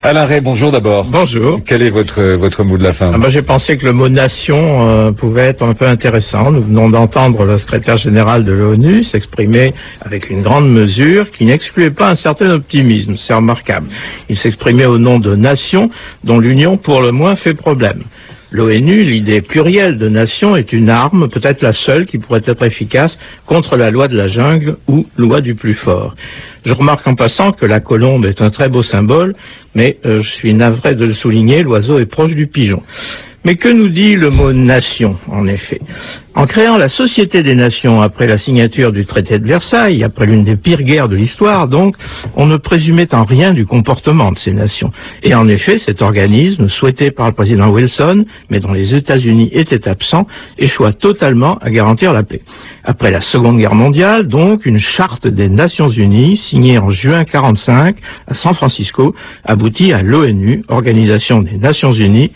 Alain Ray, bonjour d'abord. Bonjour. Quel est votre mot de la fin? J'ai pensé que le mot nation pouvait être un peu intéressant. Nous venons d'entendre le secrétaire général de l'ONU s'exprimer avec une grande mesure qui n'excluait pas un certain optimisme. C'est remarquable. Il s'exprimait au nom de nations dont l'union pour le moins fait problème. L'ONU, l'idée plurielle de nation, est une arme, peut-être la seule qui pourrait être efficace contre la loi de la jungle ou loi du plus fort. Je remarque en passant que la colombe est un très beau symbole, mais je suis navré de le souligner, l'oiseau est proche du pigeon. Mais que nous dit le mot nation, en effet? En créant la Société des Nations après la signature du traité de Versailles, après l'une des pires guerres de l'histoire, donc, on ne présumait en rien du comportement de ces nations. Et en effet, cet organisme, souhaité par le président Wilson, mais dont les États-Unis étaient absents, échoua totalement à garantir la paix. Après la Seconde Guerre mondiale, donc, une charte des Nations Unies, signée en juin 1945 à San Francisco, aboutit à l'ONU, Organisation des Nations Unies,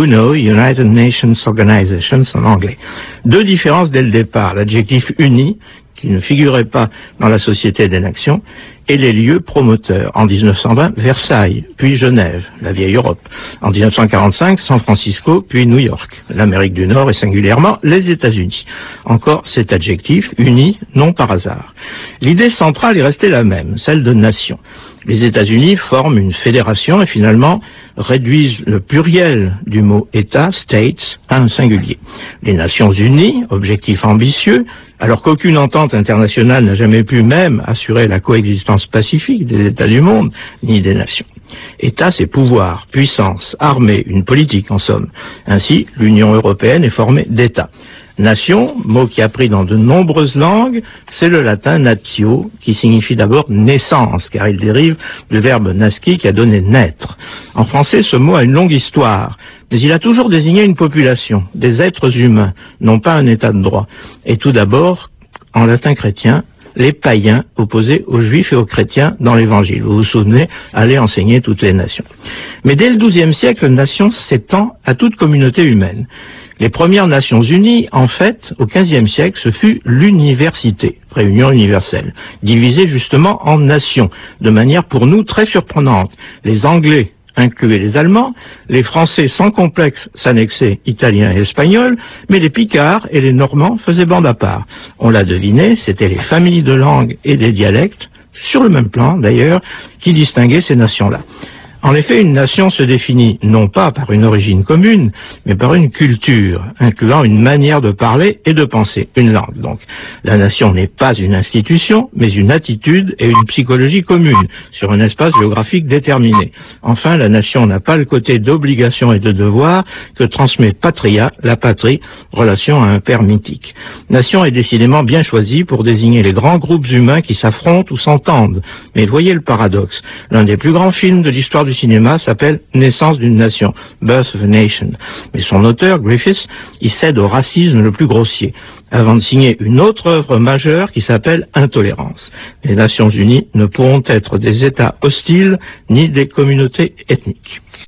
United Nations Organization en anglais. Deux différences dès le départ, l'adjectif uni, qui ne figurait pas dans la Société des Nations, et les lieux promoteurs. En 1920, Versailles, puis Genève, la vieille Europe. En 1945, San Francisco, puis New York, l'Amérique du Nord et singulièrement les États-Unis. Encore cet adjectif, uni, non par hasard. L'idée centrale est restée la même, celle de nation. Les États-Unis forment une fédération et finalement réduisent le pluriel du mot État, States, à un singulier. Les Nations Unies, objectif ambitieux, alors qu'aucune entente internationale n'a jamais pu même assurer la coexistence pacifique des États du monde, ni des nations. État, c'est pouvoir, puissance, armée, une politique en somme. Ainsi, l'Union européenne est formée d'États. Nation, mot qui a pris dans de nombreuses langues, c'est le latin natio, qui signifie d'abord naissance, car il dérive du verbe nasci qui a donné naître. En français, ce mot a une longue histoire, mais il a toujours désigné une population, des êtres humains, non pas un état de droit. Et tout d'abord, en latin chrétien, les païens opposés aux juifs et aux chrétiens dans l'évangile. Vous vous souvenez, allez enseigner toutes les nations. Mais dès le XIIe siècle, nation s'étend à toute communauté humaine. Les premières Nations Unies, en fait, au XVe siècle, ce fut l'université, réunion universelle, divisée justement en nations, de manière pour nous très surprenante. Les Anglais incluaient les Allemands, les Français sans complexe s'annexaient Italiens et Espagnols, mais les Picards et les Normands faisaient bande à part. On l'a deviné, c'était les familles de langues et des dialectes, sur le même plan d'ailleurs, qui distinguaient ces nations-là. En effet, une nation se définit non pas par une origine commune, mais par une culture, incluant une manière de parler et de penser, une langue donc. La nation n'est pas une institution, mais une attitude et une psychologie commune, sur un espace géographique déterminé. Enfin, la nation n'a pas le côté d'obligation et de devoir que transmet patria, la patrie, relation à un père mythique. Nation est décidément bien choisie pour désigner les grands groupes humains qui s'affrontent ou s'entendent. Mais voyez le paradoxe, l'un des plus grands films de l'histoire du cinéma s'appelle Naissance d'une nation, Birth of a Nation. Mais son auteur, Griffiths, y cède au racisme le plus grossier, avant de signer une autre œuvre majeure qui s'appelle Intolérance. Les Nations Unies ne pourront être des États hostiles ni des communautés ethniques.